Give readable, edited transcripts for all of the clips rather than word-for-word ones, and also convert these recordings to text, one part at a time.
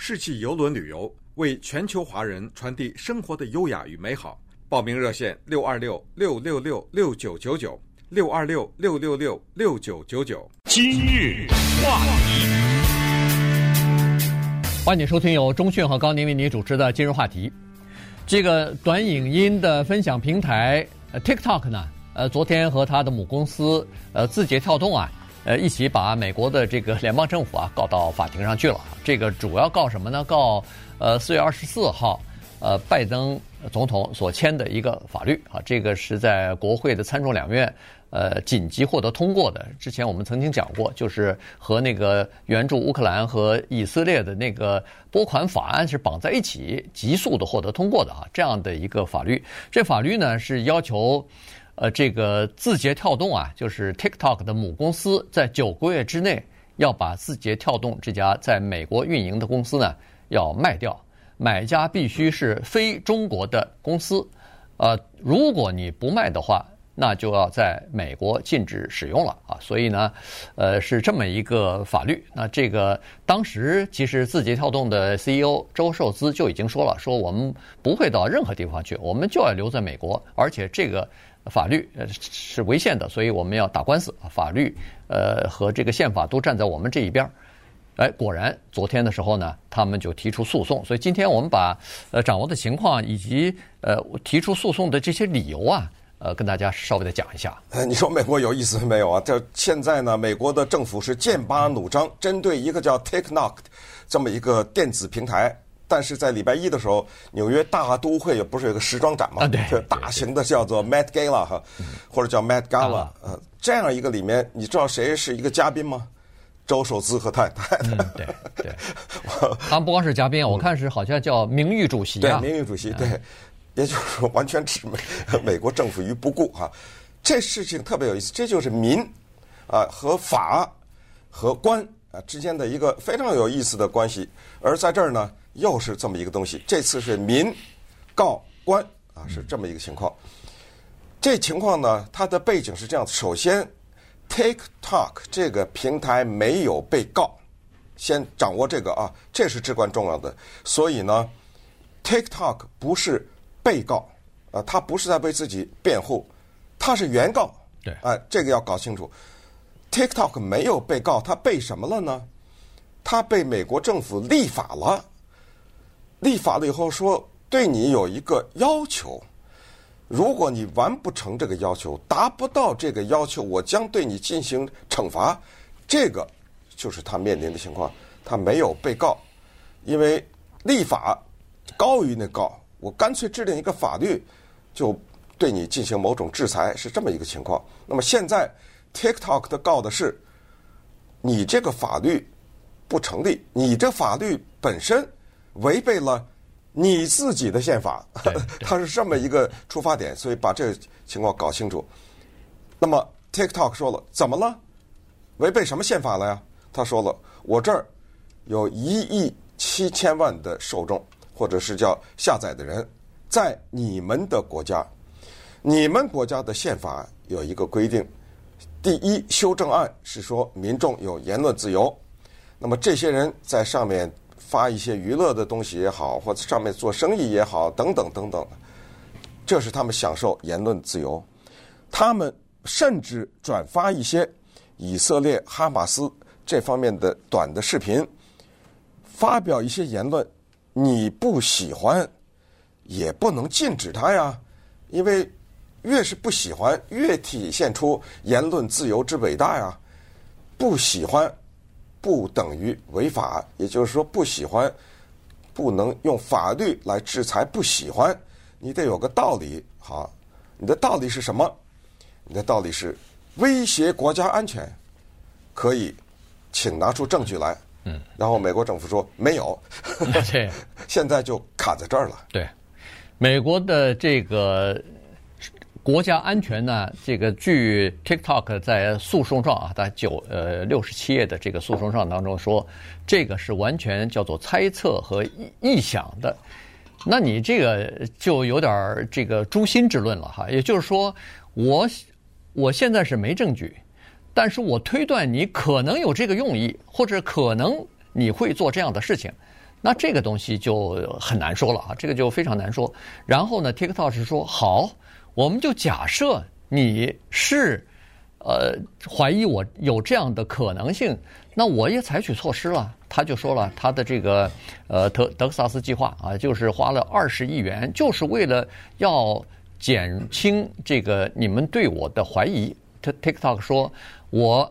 世纪邮轮旅游，为全球华人传递生活的优雅与美好。报名热线626-666-6999，626-666-6999。 今日话题， 欢迎收听由钟迅和高宁为你主持的今日话题。这个短影音的分享平台TikTok 呢，昨天和他的母公司字节跳动啊，一起把美国的这个联邦政府啊告到法庭上去了。这个主要告什么呢？告4月24号拜登总统所签的一个法律啊，这个是在国会的参众两院紧急获得通过的。之前我们曾经讲过，就是和那个援助乌克兰和以色列的那个拨款法案是绑在一起，急速的获得通过的啊，这样的一个法律。这法律呢是要求这个字节跳动啊，就是 TikTok 的母公司，在9个月之内要把字节跳动这家在美国运营的公司呢要卖掉，买家必须是非中国的公司，如果你不卖的话，那就要在美国禁止使用了啊。所以呢，是这么一个法律。那这个当时其实字节跳动的 CEO 周受资就已经说了，说我们不会到任何地方去，我们就要留在美国，而且这个法律是违宪的，所以我们要打官司。法律和这个宪法都站在我们这一边。果然昨天的时候呢，他们就提出诉讼。所以今天我们把掌握的情况以及提出诉讼的这些理由啊，跟大家稍微的讲一下。 你说美国有意思没有啊？这现在呢，美国的政府是剑拔弩张，针对一个叫 TikTok 这么一个电子平台。但是在礼拜一的时候，纽约大都会不是有个时装展吗？ 对， 大型的叫做 Met Gala 哈，或者叫 Met Gala，这样一个里面，你知道谁是一个嘉宾吗？周受资和太太。 对，他们不光是嘉宾，我看是好像叫名誉主席啊。 对，名誉主席，对，也就是说完全置美国政府于不顾哈。这事情特别有意思，这就是民和法和官之间的一个非常有意思的关系。而在这儿呢，又是这么一个东西，这次是民告官啊，是这么一个情况。这情况呢，它的背景是这样子：首先 TikTok 这个平台没有被告，先掌握这个啊，这是至关重要的。所以呢 TikTok 不是被告他不是在为自己辩护，他是原告。 对， 这个要搞清楚。TikTok 没有被告，他被什么了呢？他被美国政府立法了。立法了以后说，对你有一个要求，如果你完不成这个要求，达不到这个要求，我将对你进行惩罚。这个就是他面临的情况。他没有被告，因为立法高于那告，我干脆制定一个法律，就对你进行某种制裁，是这么一个情况。那么现在 TikTok 的告的是你这个法律不成立，你这法律本身违背了你自己的宪法，它是这么一个出发点，所以把这个情况搞清楚。那么 TikTok 说了，怎么了？违背什么宪法了呀？他说了，我这儿有1.7亿的受众，或者是叫下载的人，在你们的国家，你们国家的宪法有一个规定，第一修正案是说民众有言论自由，那么这些人在上面发一些娱乐的东西也好，或者上面做生意也好，等等等等，这是他们享受言论自由。他们甚至转发一些以色列哈马斯这方面的短的视频，发表一些言论，你不喜欢也不能禁止他呀，因为越是不喜欢，越体现出言论自由之伟大呀。不喜欢不等于违法，也就是说不喜欢不能用法律来制裁不喜欢，你得有个道理。好，你的道理是什么？你的道理是威胁国家安全，可以请拿出证据来。然后美国政府说没有，现在就卡在这儿了。 对，美国的这个国家安全呢，这个据 TikTok 在诉讼状啊，在67页的这个诉讼状当中说，这个是完全叫做猜测和臆想的。那你这个就有点这个诛心之论了哈，也就是说，我现在是没证据，但是我推断你可能有这个用意，或者可能你会做这样的事情。 那这个东西就很难说了啊，这个就非常难说。然后呢 ，TikTok 是说好，我们就假设你是怀疑我有这样的可能性，那我也采取措施了。他就说了，他的这个德克萨斯计划啊，就是花了20亿元，就是为了要减轻这个你们对我的怀疑。TikTok 说，我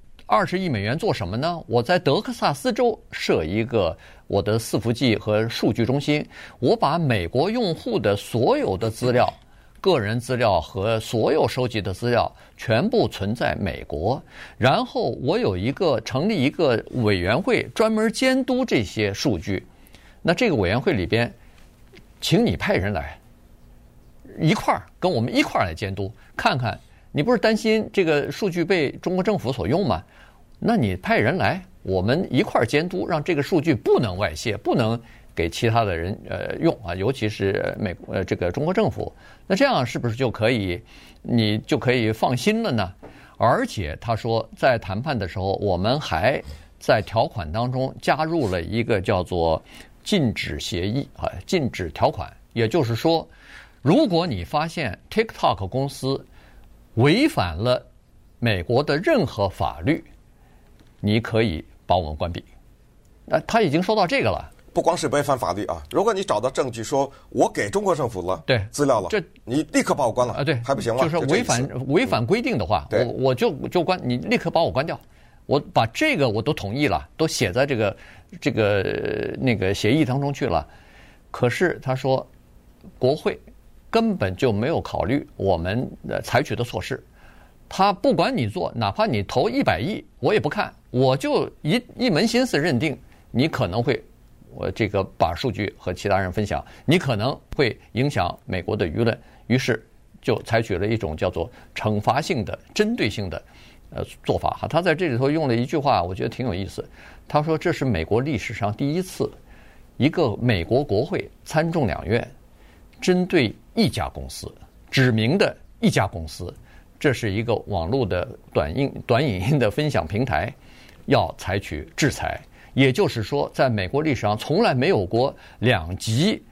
20亿美元做什么呢？我在德克萨斯州设一个我的伺服器和数据中心，我把美国用户的所有的资料、个人资料和所有收集的资料全部存在美国，然后我有成立一个委员会专门监督这些数据。那这个委员会里边，请你派人来跟我们一块儿来监督，看看你不是担心这个数据被中国政府所用吗？那你派人来，我们一块儿监督，让这个数据不能外泄，不能给其他的人用啊，尤其是这个中国政府。那这样是不是你就可以放心了呢？而且他说，在谈判的时候，我们还在条款当中加入了一个叫做禁止协议啊，禁止条款。也就是说，如果你发现 TikTok 公司违反了美国的任何法律，你可以把我们关闭。他已经说到这个了。 不光是违反法律啊，如果你找到证据说我给中国政府了对资料了，你立刻把我关了啊，对， 还不行吗？ 就是违反规定的话，我就关你，立刻把我关掉。我把这个我都同意了，都写在这个那个协议当中去了。可是他说，国会根本就没有考虑我们采取的措施。他不管你做，哪怕你投100亿，我也不看，我就一门心思认定你可能会这个把数据和其他人分享，你可能会影响美国的舆论，于是就采取了一种叫做惩罚性的、针对性的做法哈。他在这里头用了一句话，我觉得挺有意思。他说，这是美国历史上第一次，一个美国国会参众两院针对一家公司，指明的一家公司，这是一个网络的短影音的分享平台，要采取制裁。也就是说，在美国历史上从来没有过两极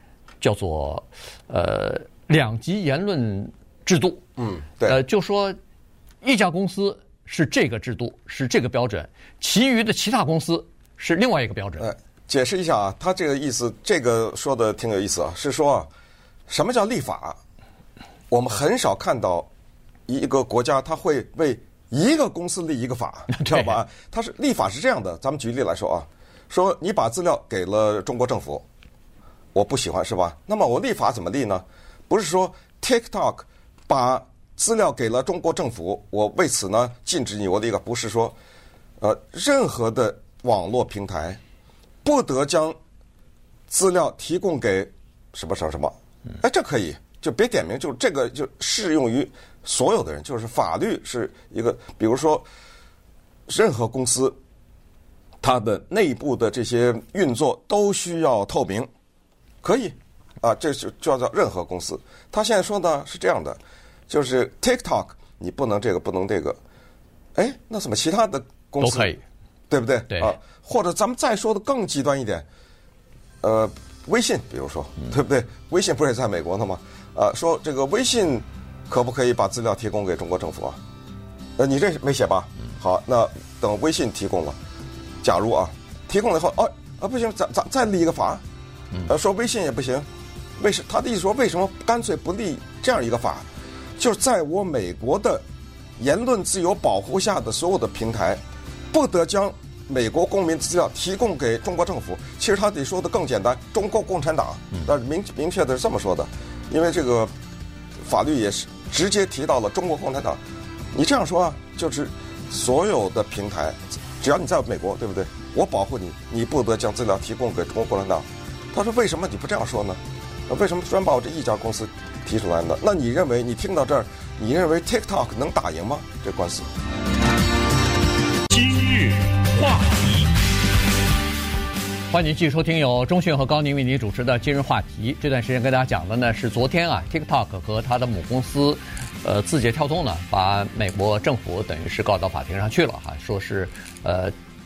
言论制度。 对， 就说一家公司是这个制度，是这个标准，其余的其他公司是另外一个标准。 解释一下啊，他这个意思，这个说的挺有意思啊，是说啊，什么叫立法？我们很少看到一个国家他会为一个公司立一个法，知道吧？它是立法是这样的，咱们举例来说啊，说你把资料给了中国政府，我不喜欢是吧？那么我立法怎么立呢？不是说 TikTok 把资料给了中国政府，我为此呢禁止你我立个，不是说任何的网络平台不得将资料提供给什么什么什么，这可以，就别点名，就这个就适用于所有的人，就是法律是一个，比如说任何公司它的内部的这些运作都需要透明，可以啊，这就叫任何公司。他现在说呢是这样的，就是 TikTok 你不能这个不能这个，那怎么其他的公司都可以， 对不对？ 对啊，或者咱们再说的更极端一点，微信，比如说，对不对？微信不是也在美国呢吗？说这个微信可不可以把资料提供给中国政府啊？你这没写吧？好，那等微信提供了，假如啊，提供了以后，不行，咱再立一个法，说微信也不行，他的意思说，为什么干脆不立这样一个法？就是在我美国的言论自由保护下的所有的平台，不得将美国公民资料提供给中国政府。其实他得说的更简单，中国共产党，但是明确的是这么说的，因为这个法律也是直接提到了中国共产党。你这样说啊，就是所有的平台，只要你在美国，对不对？我保护你，你不得将资料提供给中国共产党。他说为什么你不这样说呢？为什么专把我这一家公司提出来呢？那你认为你听到这儿，你认为 TikTok 能打赢吗？这官司？ 今日话题， 欢迎继续收听由钟迅和高宁为您主持的今日话题。这段时间跟大家讲的呢是昨天啊 ，TikTok 和他的母公司字节跳动呢，把美国政府等于是告到法庭上去了哈，说是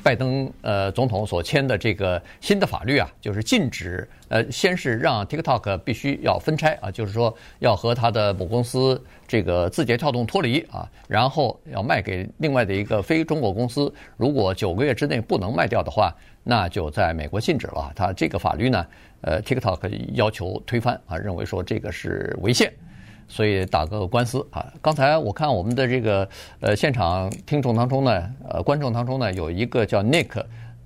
拜登总统所签的这个新的法律啊，就是禁止先是让 TikTok 必须要分拆啊，就是说要和他的母公司这个字节跳动脱离啊，然后要卖给另外的一个非中国公司，如果9个月之内不能卖掉的话，那就在美国禁止了。他这个法律呢，TikTok 要求推翻啊，认为说这个是违宪。所以打个官司啊！刚才我看我们的这个现场听众当中呢，观众当中呢，有一个叫 Nick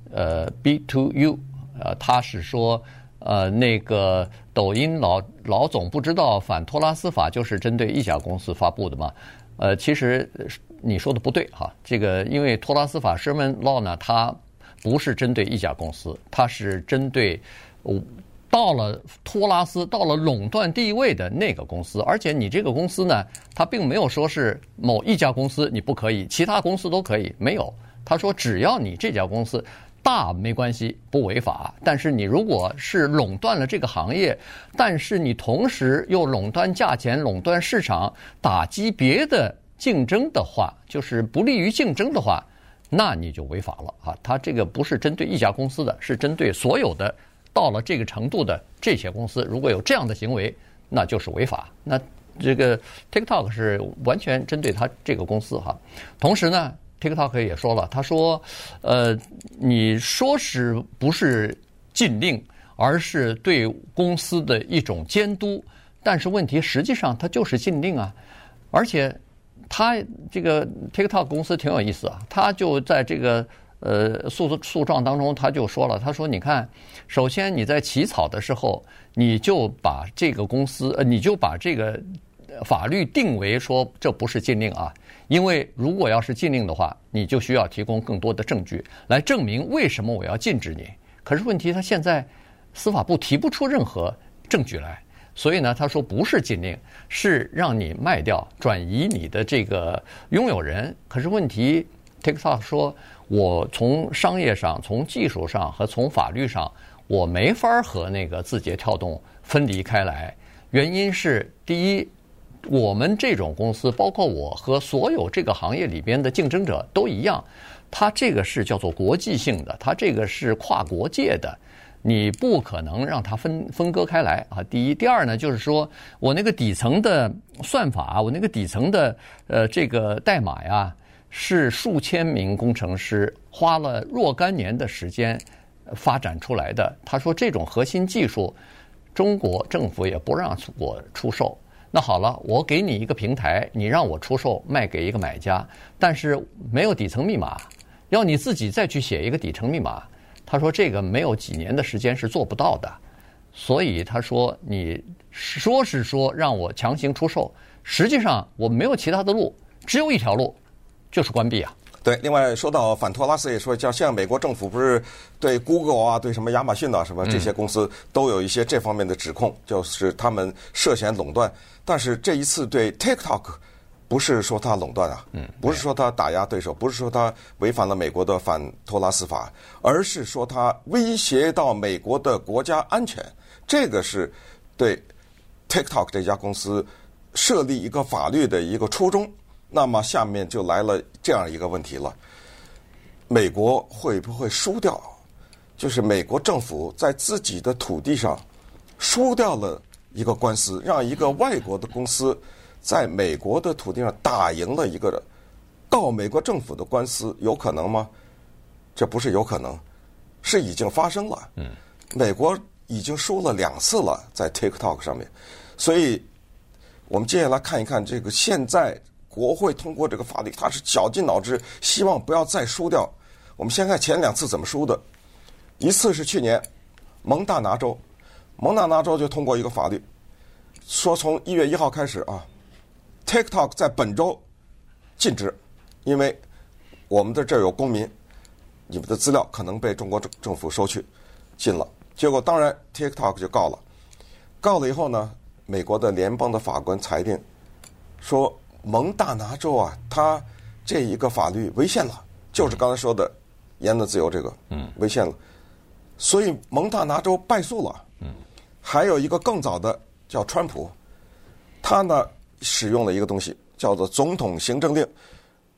B2U， 他是说那个抖音老总不知道反托拉斯法就是针对一家公司发布的吗？其实你说的不对哈，这个因为托拉斯法 Sherman Law 呢，它不是针对一家公司，它是针对到了托拉斯，到了垄断地位的那个公司，而且你这个公司呢，它并没有说是某一家公司你不可以，其他公司都可以，没有。他说只要你这家公司大没关系，不违法。但是你如果是垄断了这个行业，但是你同时又垄断价钱、垄断市场、打击别的竞争的话，就是不利于竞争的话，那你就违法了啊！他这个不是针对一家公司的，是针对所有的。到了这个程度的这些公司，如果有这样的行为，那就是违法。那这个 TikTok 是完全针对他这个公司哈。同时呢 ，TikTok 也说了，他说，你说是不是禁令，而是对公司的一种监督，但是问题实际上它就是禁令啊。而且他这个 TikTok 公司挺有意思啊，他就在这个。诉状当中他就说了，他说你看，首先你在起草的时候，你就把这个公司你就把这个法律定为说这不是禁令啊，因为如果要是禁令的话，你就需要提供更多的证据来证明为什么我要禁止你。可是问题他现在司法部提不出任何证据来，所以呢他说不是禁令，是让你卖掉转移你的这个拥有人。可是问题 TikTok 说，我从商业上、从技术上和从法律上，我没法和那个字节跳动分离开来。原因是，第一，我们这种公司，包括我和所有这个行业里边的竞争者都一样，它这个是叫做国际性的，它这个是跨国界的，你不可能让它分割开来啊。第一，第二呢，就是说我那个底层的算法，我那个底层的这个代码呀。是数千名工程师花了若干年的时间发展出来的。他说这种核心技术，中国政府也不让我出售。那好了，我给你一个平台，你让我出售卖给一个买家，但是没有底层密码，要你自己再去写一个底层密码。他说这个没有几年的时间是做不到的。所以他说你说是说让我强行出售，实际上我没有其他的路，只有一条路。就是关闭啊！ 对，另外说到反托拉斯也说，像现在美国政府不是对 Google 啊、对什么亚马逊啊、什么这些公司都有一些这方面的指控，就是他们涉嫌垄断。但是这一次对 TikTok 不是说他垄断啊，不是说他打压对手，不是说他违反了美国的反托拉斯法，而是说他威胁到美国的国家安全。这个是对 TikTok 这家公司设立一个法律的一个初衷。那么下面就来了这样一个问题了：美国会不会输掉？就是美国政府在自己的土地上输掉了一个官司，让一个外国的公司在美国的土地上打赢了一个告美国政府的官司，有可能吗？这不是有可能，是已经发生了。美国已经输了2次了，在 TikTok 上面。所以我们接下来看一看这个现在。国会通过这个法律，他是绞尽脑汁，希望不要再输掉。我们先看前2次怎么输的。一次是去年蒙大拿州就通过一个法律，说从1月1号开始啊 ，TikTok 在本州禁止，因为我们的这儿有公民，你们的资料可能被中国政府收去，禁了。结果当然 TikTok 就告了以后呢，美国的联邦的法官裁定说。蒙大拿州啊，它这一个法律违宪了，就是刚才说的言论自由这个，违宪了，所以蒙大拿州败诉了。还有一个更早的叫川普，他呢使用了一个东西叫做总统行政令，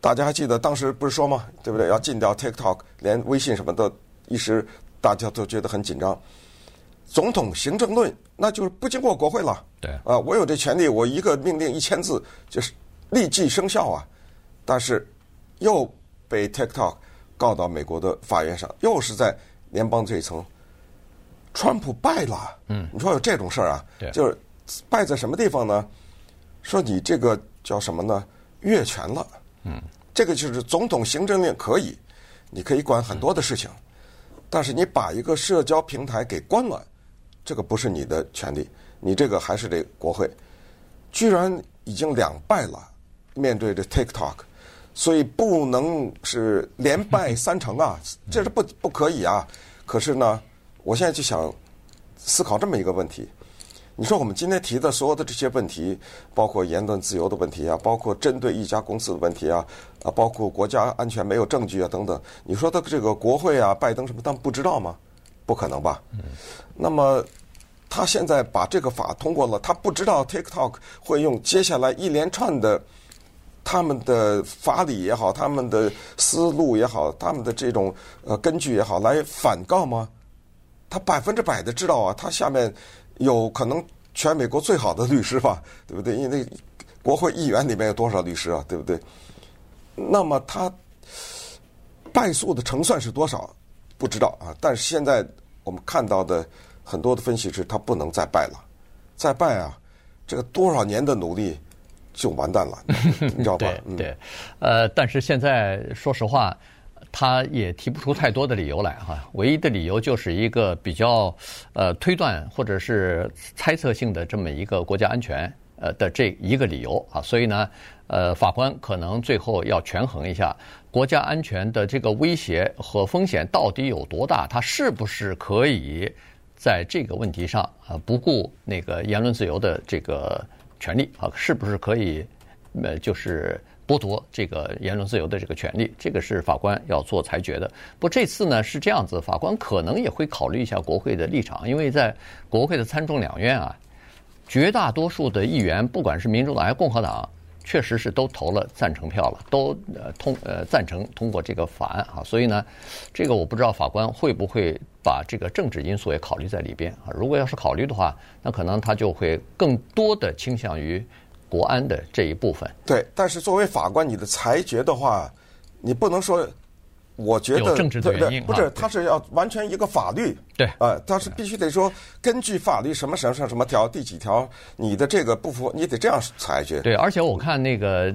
大家还记得当时不是说吗？对不对？要禁掉 TikTok， 连微信什么的，一时大家都觉得很紧张。总统行政论那就是不经过国会了。 对我有这权利，我一个命令1000字就是立即生效啊。但是又被 TikTok 告到美国的法院上，又是在联邦这一层。川普败了，你说有这种事儿啊？就是败在什么地方呢？说你这个叫什么呢？越权了。这个就是总统行政令可以，你可以管很多的事情，但是你把一个社交平台给关了，这个不是你的权利，你这个还是得国会。居然已经2败了，面对着 TikTok， 所以不能是连败3成啊，这是不可以啊。可是呢，我现在就想思考这么一个问题。你说我们今天提的所有的这些问题，包括言论自由的问题啊，包括针对一家公司的问题啊，包括国家安全没有证据啊等等，你说的这个国会啊，拜登什么，他们不知道吗？不可能吧？那么他现在把这个法通过了，他不知道 TikTok 会用接下来一连串的他们的法理也好，他们的思路也好，他们的这种根据也好来反告吗？他100%的知道啊，他下面有可能全美国最好的律师吧，对不对？因为国会议员里面有多少律师啊，对不对？那么他败诉的成算是多少？不知道啊。但是现在我们看到的很多的分析是，他不能再败了，再败啊，这个多少年的努力就完蛋了，你知道吧？ 对，但是现在说实话，他也提不出太多的理由来哈，唯一的理由就是一个比较推断或者是猜测性的这么一个国家安全的这一个理由啊，所以呢，法官可能最后要权衡一下国家安全的这个威胁和风险到底有多大，他是不是可以在这个问题上不顾那个言论自由的这个权利啊，是不是可以就是剥夺这个言论自由的这个权利，这个是法官要做裁决的。不过这次呢是这样子，法官可能也会考虑一下国会的立场，因为在国会的参众两院啊，绝大多数的议员，不管是民主党还是共和党，确实是都投了赞成票了，都赞成通过这个法案啊。所以呢，这个我不知道法官会不会把这个政治因素也考虑在里边啊。如果要是考虑的话，那可能他就会更多的倾向于国安的这一部分。 对，但是作为法官，你的裁决的话，你不能说，我觉得有政治的原因， 不是，他是要完全一个法律， 对， 他是必须得说根据法律什么条第几条，你的这个不符，你得这样裁决。 对，而且我看那个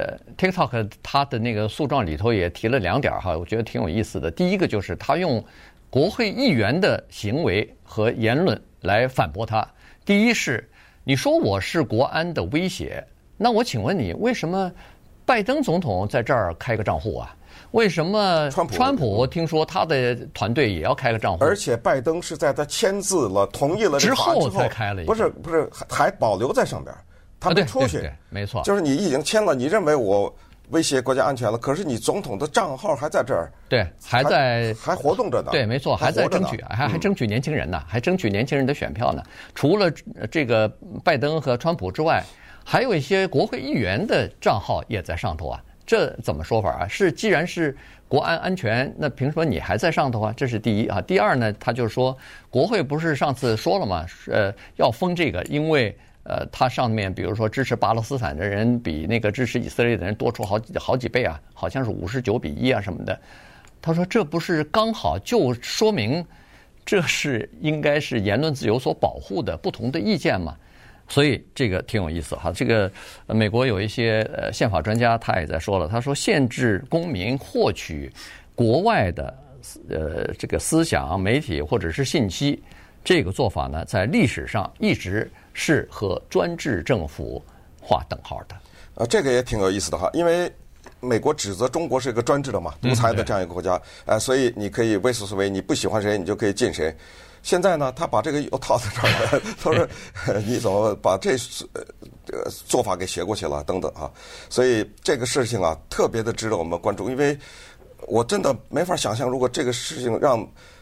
TikTok 他的那个诉状里头也提了2点哈，我觉得挺有意思的。第一个就是他用国会议员的行为和言论来反驳他。第一是，你说我是国安的威胁，那我请问你，为什么拜登总统在这儿开个账户啊？为什么川普听说他的团队也要开个账户？ 而且拜登是在他签字了、同意了之后才开了一个， 不是，还保留在上边，他没出去。 对，没错， 就是你已经签了，你认为我威胁国家安全了，可是你总统的账号还在这儿， 对，还活动着呢。 对，没错，还在争取，还争取年轻人呢，还争取年轻人的选票呢。除了这个拜登和川普之外，还有一些国会议员的账号也在上头啊。这怎么说法啊？是既然是国安安全，那凭什么你还在上头啊？这是第一啊。第二呢，他就说国会不是上次说了吗？要封这个，因为他上面比如说支持巴勒斯坦的人比那个支持以色列的人多出好几倍啊，好像是59-1啊什么的。他说这不是刚好就说明这是应该是言论自由所保护的不同的意见嘛？所以这个挺有意思哈。这个美国有一些宪法专家他也在说了，他说限制公民获取国外的这个思想、媒体或者是信息，这个做法呢，在历史上一直是和专制政府划等号的。 这个也挺有意思的哈，因为美国指责中国是一个专制的嘛，独裁的这样一个国家，所以你可以为所为，你不喜欢谁，你就可以禁谁。现在呢，他把这个又套在这儿了，他说你怎么把这做法给学过去了等等啊，所以这个事情啊特别的值得我们关注，因为我真的没法想象，如果这个事情让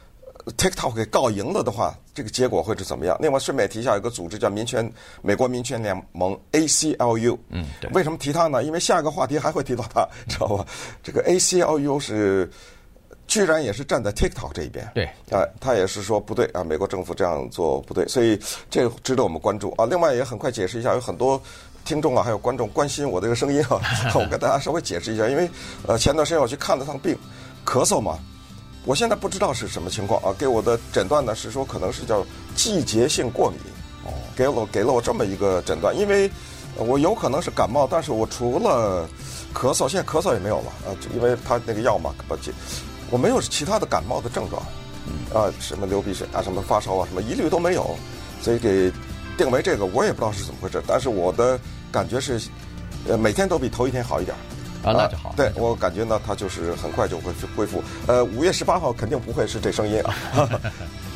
TikTok 给告赢了的话，这个结果会是怎么样？另外顺便提一下，有个组织叫美国民权联盟 ACLU。 对。 为什么提它呢？因为下一个话题还会提到它，知道吧？这个 ACLU 居然也是站在 TikTok 这一边。 对。 他也是说不对啊，美国政府这样做不对，所以这个值得我们关注啊。另外也很快解释一下，有很多听众啊，还有观众关心我这个声音啊，我跟大家稍微解释一下，因为前段时间我去看了趟病，咳嗽嘛。我现在不知道是什么情况啊，给我的诊断呢是说可能是叫季节性过敏，给了我这么一个诊断，因为我有可能是感冒，但是我除了咳嗽，现在咳嗽也没有了啊，因为他那个药嘛，我没有其他的感冒的症状，什么流鼻水啊，什么发烧啊，什么一律都没有，所以给定为这个，我也不知道是怎么回事，但是我的感觉是，每天都比头一天好一点。 那就好。 对，我感觉呢，它就是很快就会恢复。5月18号肯定不会是这声音啊。